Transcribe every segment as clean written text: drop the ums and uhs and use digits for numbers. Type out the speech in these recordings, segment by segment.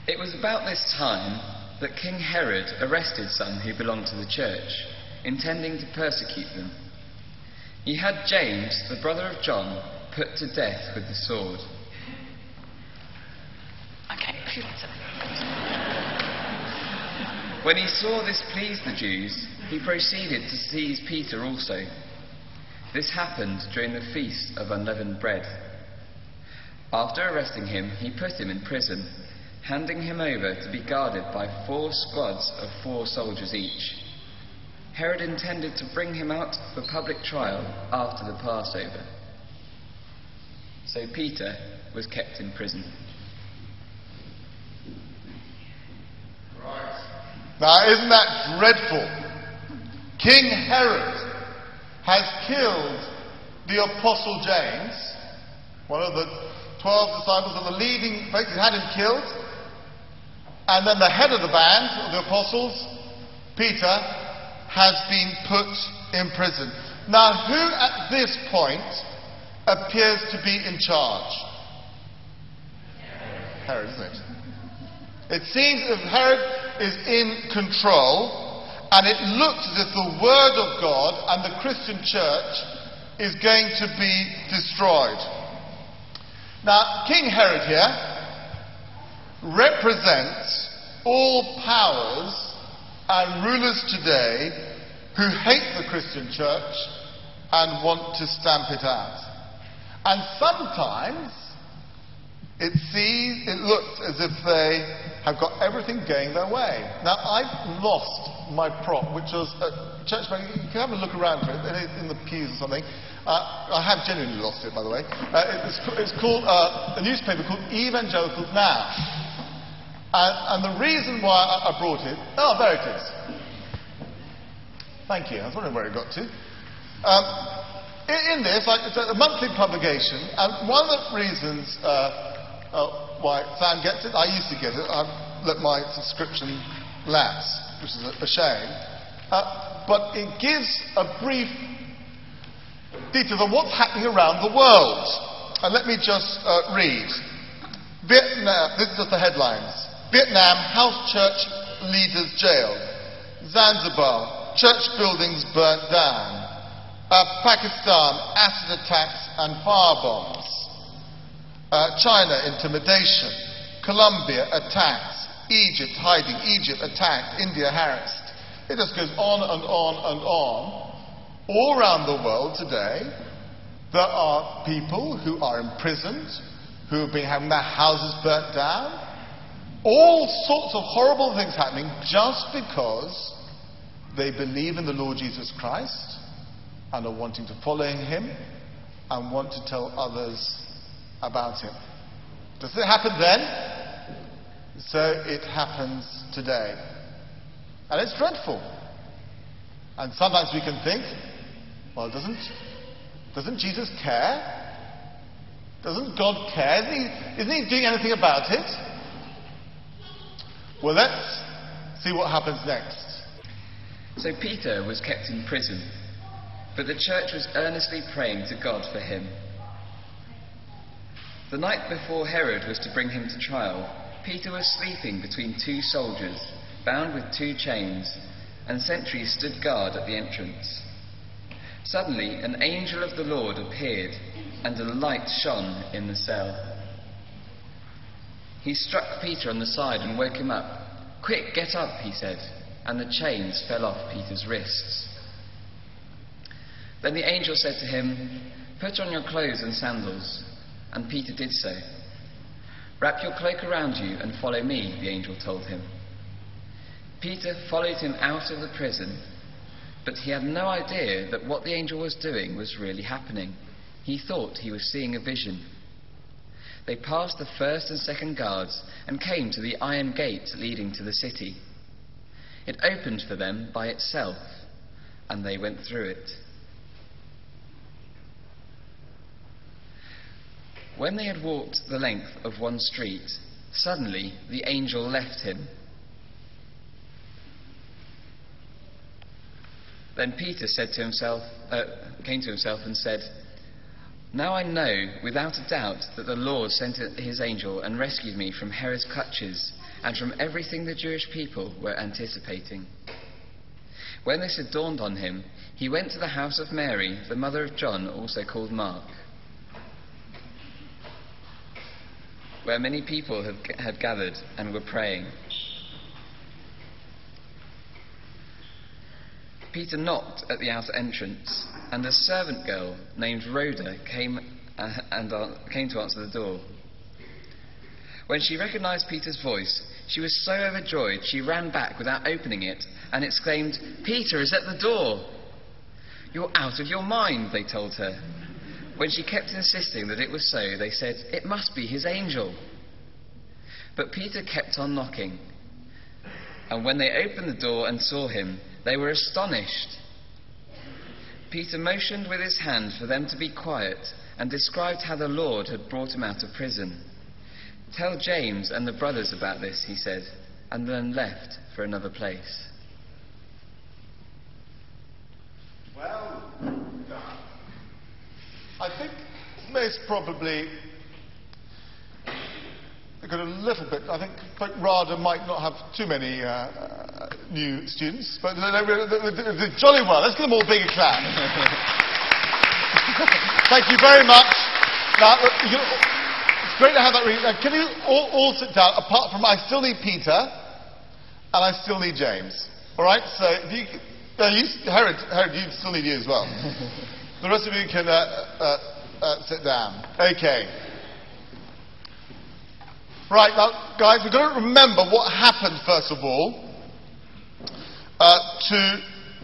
It was about this time that King Herod arrested some who belonged to the church, intending to persecute them. He had James, the brother of John, put to death with the sword. Okay, who wants it? When he saw this pleased the Jews, he proceeded to seize Peter also. This happened during the feast of unleavened bread. After arresting him, he put him in prison, handing him over to be guarded by 4 squads of 4 soldiers each. Herod intended to bring him out for public trial after the Passover. So Peter was kept in prison. Right. Now, isn't that dreadful? King Herod has killed the Apostle James, one of the 12 disciples, of the leading folks. He had him killed. And then the head of the band, of the apostles, Peter, has been put in prison. Now, who at this point appears to be in charge? Herod, isn't it? It seems that Herod is in control, and it looks as if the Word of God and the Christian church is going to be destroyed. Now, King Herod here represents all powers and rulers today who hate the Christian church and want to stamp it out. And sometimes it looks as if they have got everything going their way. Now, I've lost my prop, which was a church. You can have a look around for it in the pews or something. I have genuinely lost it, by the way. It's called a newspaper called Evangelicals Now. And the reason why I brought it... Oh, there it is. Thank you. I was wondering where it got to. In this, it's a monthly publication, and one of the reasons why Sam gets it, I used to get it, I let my subscription lapse, which is a shame, but it gives a brief detail of what's happening around the world. And let me just read. Vietnam, this is just the headlines. Vietnam, house church leaders jailed. Zanzibar, church buildings burnt down. Pakistan, acid attacks and firebombs. China, intimidation. Colombia, attacks. Egypt, hiding. Egypt, attacked. India, harassed. It just goes on and on and on. All around the world today, there are people who are imprisoned, who have been having their houses burnt down. All sorts of horrible things happening just because they believe in the Lord Jesus Christ and are wanting to follow him and want to tell others about him. Does it happen then? So it happens today. And it's dreadful. And sometimes we can think, well, doesn't Jesus care? Doesn't God care? Isn't he doing anything about it? Well, let's see what happens next. So Peter was kept in prison, but the church was earnestly praying to God for him. The night before Herod was to bring him to trial, Peter was sleeping between 2 soldiers, bound with 2 chains, and sentries stood guard at the entrance. Suddenly, an angel of the Lord appeared, and a light shone in the cell. He struck Peter on the side and woke him up. "Quick, get up," he said, and the chains fell off Peter's wrists. Then the angel said to him, "Put on your clothes and sandals," and Peter did so. "Wrap your cloak around you and follow me," the angel told him. Peter followed him out of the prison, but he had no idea that what the angel was doing was really happening. He thought he was seeing a vision. They passed the first and second guards and came to the iron gate leading to the city. It opened for them by itself, and they went through it. When they had walked the length of one street, suddenly the angel left him. Then Peter came to himself and said, "Now I know without a doubt that the Lord sent his angel and rescued me from Herod's clutches and from everything the Jewish people were anticipating. When this had dawned on him, he went to the house of Mary, the mother of John, also called Mark, where many people had gathered and were praying. Peter knocked at the outer entrance, and a servant girl named Rhoda came to answer the door. When she recognized Peter's voice, she was so overjoyed she ran back without opening it and exclaimed, "Peter is at the door!" "You're out of your mind," they told her. When she kept insisting that it was so, they said, "It must be his angel." But Peter kept on knocking. And when they opened the door and saw him, they were astonished. Peter motioned with his hand for them to be quiet and described how the Lord had brought him out of prison. "Tell James and the brothers about this," he said, and then left for another place. Well done. I think most probably they've got a little bit. I think RADA might not have too many new students, but they're jolly well. Let's give them all a big clap. Thank you very much. Now, it's great to have that reading. Now, can you all sit down? Apart from, I still need Peter, and I still need James. All right. So, if you, Herod, you still need you as well. The rest of you can sit down. Okay. Right, now, guys, we've got to remember what happened, first of all, to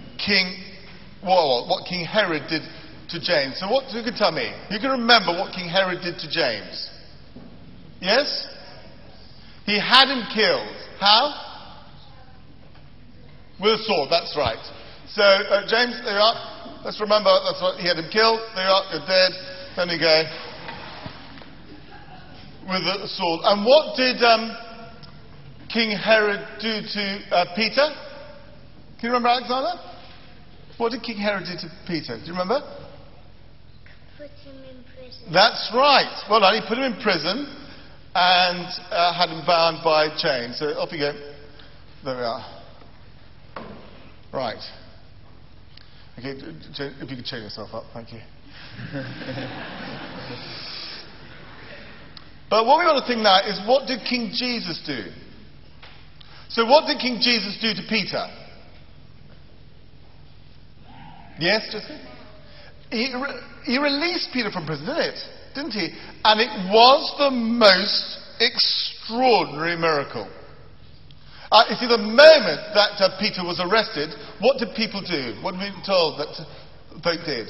what King Herod did to James. So who can tell me? Who can remember what King Herod did to James? Yes? He had him killed. How? With a sword, that's right. So, James, there you are. Let's remember, that's what he had him killed. There you are, you're dead. Then you go. With a sword. And what did King Herod do to Peter? Can you remember, Alexander? What did King Herod do to Peter? Do you remember? Put him in prison. That's right. Well done. He put him in prison and had him bound by chains. So off you go. There we are. Right. Okay, if you could cheer yourself up, thank you. But what we want to think now is, what did King Jesus do? So what did King Jesus do to Peter? Yes, Jessica? He released Peter from prison, didn't he? And it was the most extraordinary miracle. You see, the moment that Peter was arrested, what did people do? What have we been told that they did?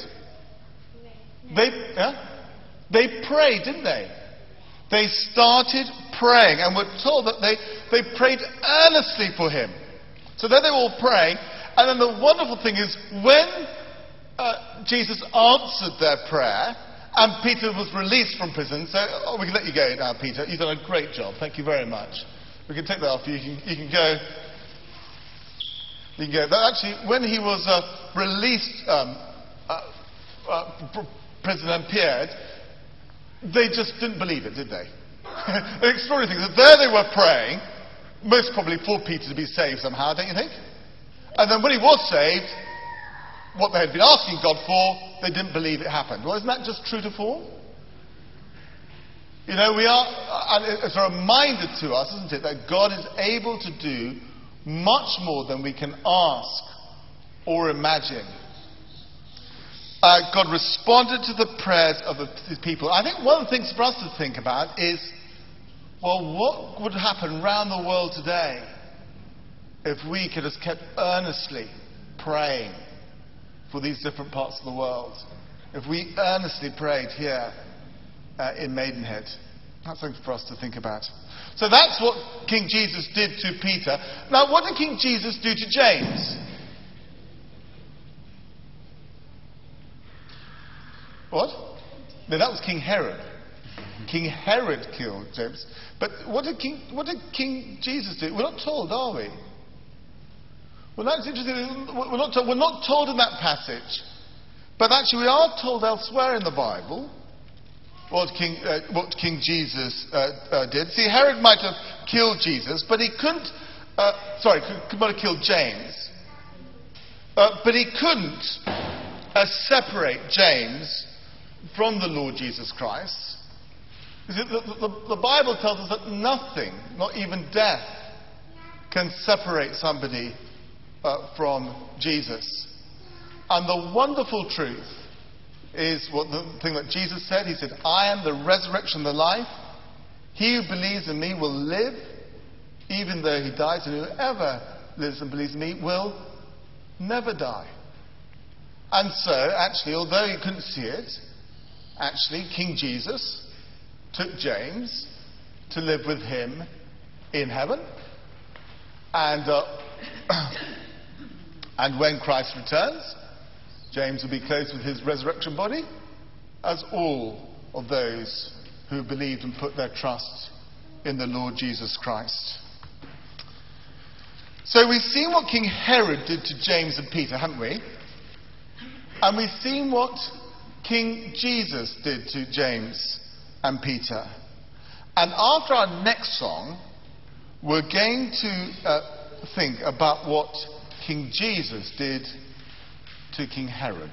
They prayed, didn't they? They started praying, and we're told that they prayed earnestly for him. So there they were all praying, and then the wonderful thing is, when Jesus answered their prayer, and Peter was released from prison, so we can let you go now, Peter. You've done a great job. Thank you very much. We can take that off you. You can go. You can go. But actually, when he was released, prison and appeared, they just didn't believe it, did they? The extraordinary thing is that there they were praying, most probably for Peter to be saved somehow, don't you think? And then when he was saved, what they had been asking God for, they didn't believe it happened. Well, isn't that just true to form? You know, we are, and it's a reminder to us, isn't it, that God is able to do much more than we can ask or imagine. God responded to the prayers of his people. I think one of the things for us to think about is, well, what would happen around the world today if we could have kept earnestly praying for these different parts of the world? If we earnestly prayed here in Maidenhead. That's something for us to think about. So that's what King Jesus did to Peter. Now, what did King Jesus do to James? What? No, that was King Herod. King Herod killed James. But what did King Jesus do? We're not told, are we? Well, that's interesting. We're not told in that passage. But actually, we are told elsewhere in the Bible what King Jesus did. See, Herod might have kill Jesus, but he couldn't. Could not have killed James, but he couldn't separate James from the Lord Jesus Christ. The Bible tells us that nothing, not even death, can separate somebody from Jesus. And the wonderful truth is the thing that Jesus said. He said, "I am the resurrection and the life. He who believes in me will live, even though he dies, and whoever lives and believes in me will never die." And so, actually, although he couldn't see it, actually, King Jesus took James to live with him in heaven. And and when Christ returns, James will be clothed with his resurrection body, as all of those who believed and put their trust in the Lord Jesus Christ. So we've seen what King Herod did to James and Peter, haven't we? And we've seen what King Jesus did to James and Peter. And after our next song, we're going to think about what King Jesus did to King Herod.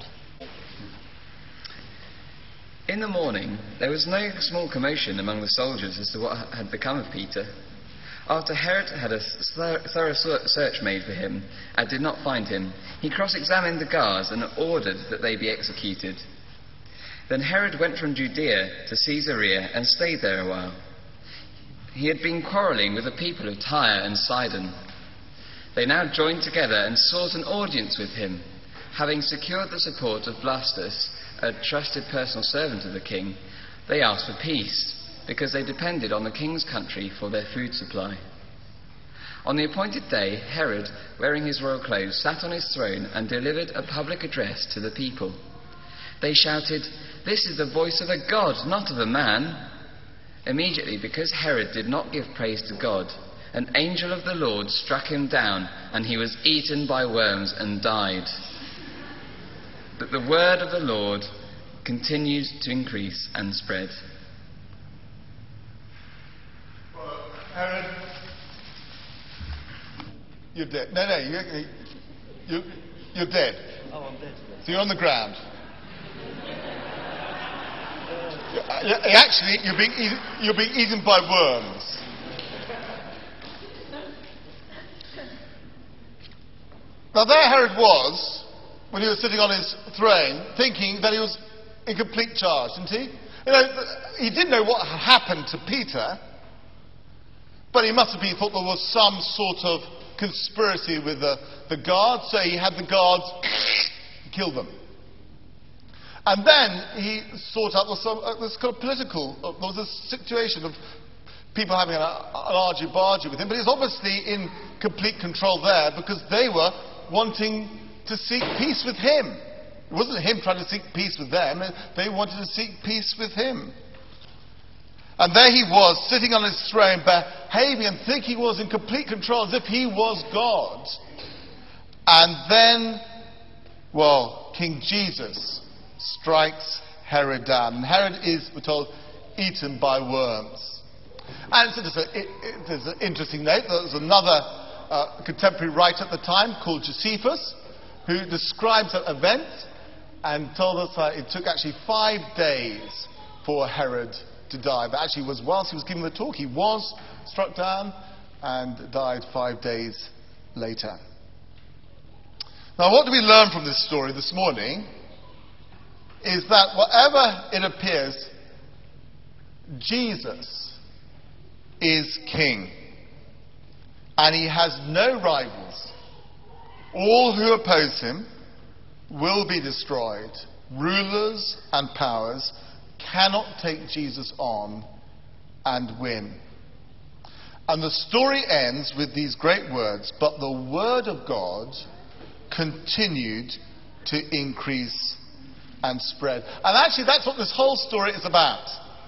In the morning, there was no small commotion among the soldiers as to what had become of Peter. After Herod had a thorough search made for him and did not find him, he cross-examined the guards and ordered that they be executed. Then Herod went from Judea to Caesarea and stayed there a while. He had been quarrelling with the people of Tyre and Sidon. They now joined together and sought an audience with him. Having secured the support of Blastus, a trusted personal servant of the king, they asked for peace, because they depended on the king's country for their food supply. On the appointed day, Herod, wearing his royal clothes, sat on his throne and delivered a public address to the people. They shouted, "This is the voice of a god, not of a man." Immediately, because Herod did not give praise to God, an angel of the Lord struck him down, and he was eaten by worms and died. But the word of the Lord continued to increase and spread. Herod, you're dead. No, you're dead. Oh, I'm dead. So you're on the ground. Actually, you're being eaten by worms. Now there Herod was, when he was sitting on his throne, thinking that he was in complete charge, didn't he? You know, he didn't know what had happened to Peter, but he must have thought there was some sort of conspiracy with the guards, so he had the guards kill them. And then he sought out this kind of political, there was a situation of people having an argy-bargy with him, but he's obviously in complete control there because they were wanting to seek peace with him. It wasn't him trying to seek peace with them, they wanted to seek peace with him. And there he was, sitting on his throne, behaving and thinking he was in complete control, as if he was God. And then, King Jesus strikes Herod down. And Herod is, we're told, eaten by worms. And so there's an interesting note. There was another contemporary writer at the time called Josephus, who describes that event and told us that it took actually 5 days for Herod to die. But actually, whilst he was giving the talk, he was struck down and died 5 days later. Now, what do we learn from this story this morning is that whatever it appears, Jesus is king. And he has no rivals. All who oppose him will be destroyed. Rulers and powers cannot take Jesus on and win. And the story ends with these great words, "But the word of God continued to increase and spread." And actually that's what this whole story is about.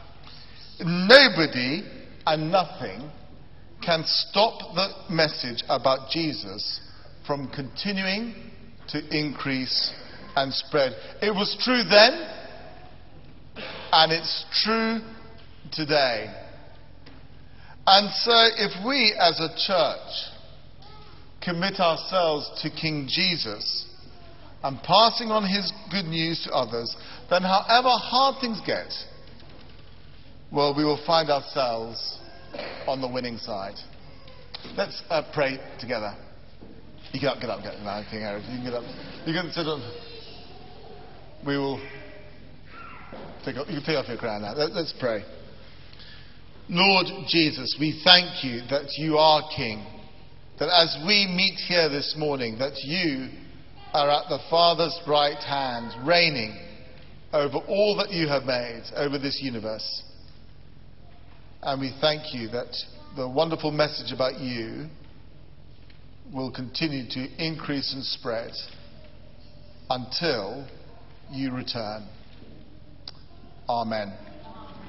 Nobody and nothing can stop the message about Jesus from continuing to increase and spread. It was true then, and it's true today. And so if we as a church commit ourselves to King Jesus and passing on his good news to others, then however hard things get, well, we will find ourselves on the winning side. Let's pray together. You get up. King Herod. You can get up. You can sit on. We will. You can take off your crown now. Let's pray. Lord Jesus, we thank you that you are King. That as we meet here this morning, that you are at the Father's right hand, reigning over all that you have made, over this universe. And we thank you that the wonderful message about you will continue to increase and spread until you return. Amen.